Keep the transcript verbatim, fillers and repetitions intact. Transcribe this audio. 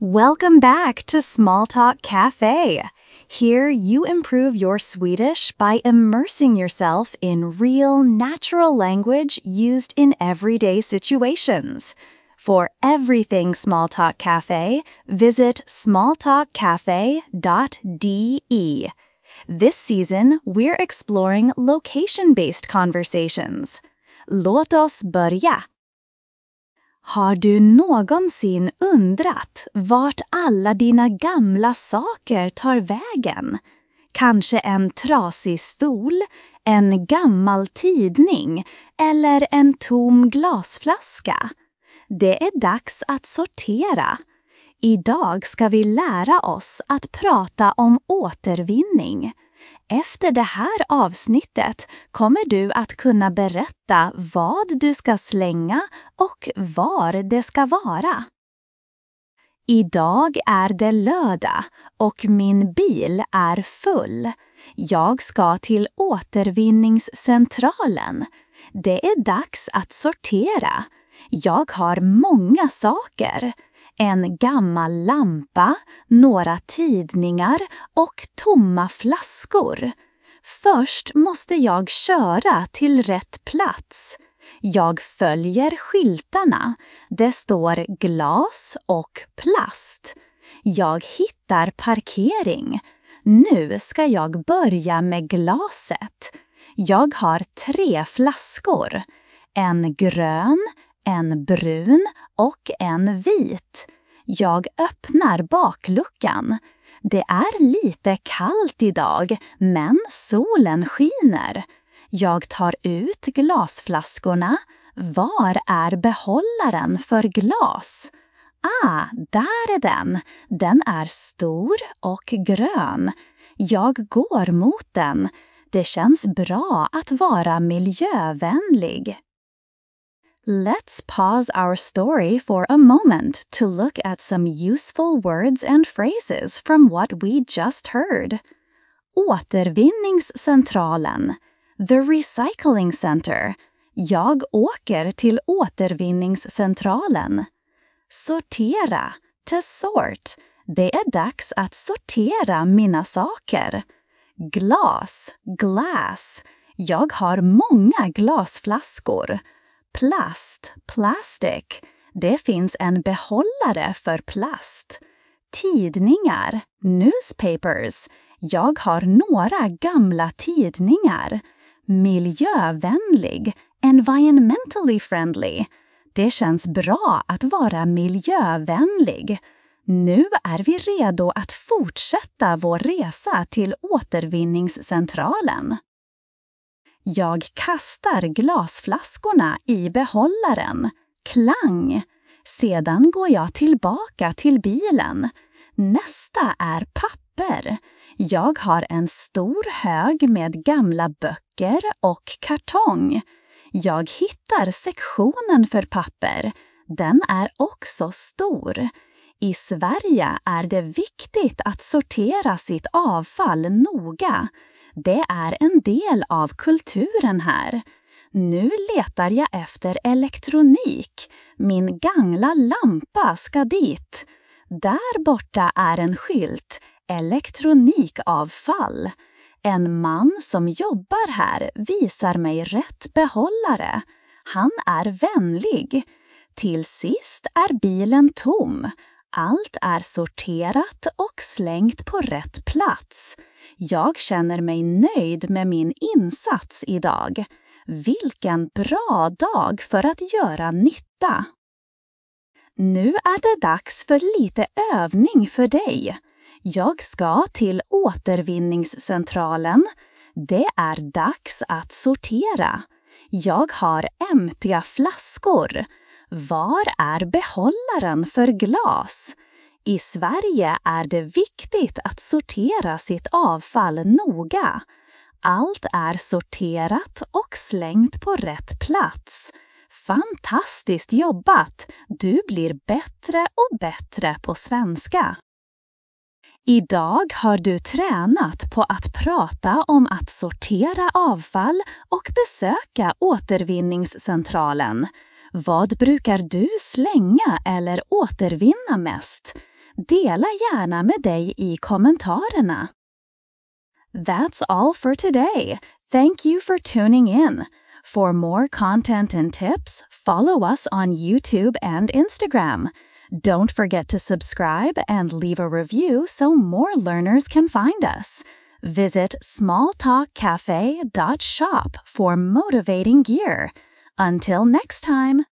Welcome back to Small Talk Cafe. Here you improve your Swedish by immersing yourself in real, natural language used in everyday situations. For everything Small Talk Cafe, visit small talk cafe dot d e. This season, we're exploring location-based conversations. Låt oss börja. Har du någonsin undrat vart alla dina gamla saker tar vägen? Kanske en trasig stol, en gammal tidning eller en tom glasflaska? Det är dags att sortera. Idag ska vi lära oss att prata om återvinning. Efter det här avsnittet kommer du att kunna berätta vad du ska slänga och var det ska vara. Idag är det lördag och min bil är full. Jag ska till återvinningscentralen. Det är dags att sortera. Jag har många saker. En gammal lampa, några tidningar och tomma flaskor. Först måste jag köra till rätt plats. Jag följer skyltarna. Det står glas och plast. Jag hittar parkering. Nu ska jag börja med glaset. Jag har tre flaskor. En grön, en brun och en vit. Jag öppnar bakluckan. Det är lite kallt idag, men solen skiner. Jag tar ut glasflaskorna. Var är behållaren för glas? Ah, där är den. Den är stor och grön. Jag går mot den. Det känns bra att vara miljövänlig. Let's pause our story for a moment to look at some useful words and phrases from what we just heard. Återvinningscentralen. The recycling center. Jag åker till återvinningscentralen. Sortera. To sort. Det är dags att sortera mina saker. Glas. Glass. Jag har många glasflaskor. Plast, plastic. Det finns en behållare för plast. Tidningar, newspapers. Jag har några gamla tidningar. Miljövänlig, environmentally friendly. Det känns bra att vara miljövänlig. Nu är vi redo att fortsätta vår resa till återvinningscentralen. Jag kastar glasflaskorna i behållaren. Klang. Sedan går jag tillbaka till bilen. Nästa är papper. Jag har en stor hög med gamla böcker och kartong. Jag hittar sektionen för papper. Den är också stor. I Sverige är det viktigt att sortera sitt avfall noga. Det är en del av kulturen här. Nu letar jag efter elektronik. Min gamla lampa ska dit. Där borta är en skylt. Elektronikavfall. En man som jobbar här visar mig rätt behållare. Han är vänlig. Till sist är bilen tom. Allt är sorterat och slängt på rätt plats. Jag känner mig nöjd med min insats idag. Vilken bra dag för att göra nytta! Nu är det dags för lite övning för dig. Jag ska till återvinningscentralen. Det är dags att sortera. Jag har ämtiga flaskor. Var är behållaren för glas? I Sverige är det viktigt att sortera sitt avfall noga. Allt är sorterat och slängt på rätt plats. Fantastiskt jobbat! Du blir bättre och bättre på svenska. Idag har du tränat på att prata om att sortera avfall och besöka återvinningscentralen. Vad brukar du slänga eller återvinna mest? Dela gärna med dig i kommentarerna. That's all for today. Thank you for tuning in. For more content and tips, follow us on YouTube and Instagram. Don't forget to subscribe and leave a review so more learners can find us. Visit small talk cafe dot shop for motivating gear. Until next time!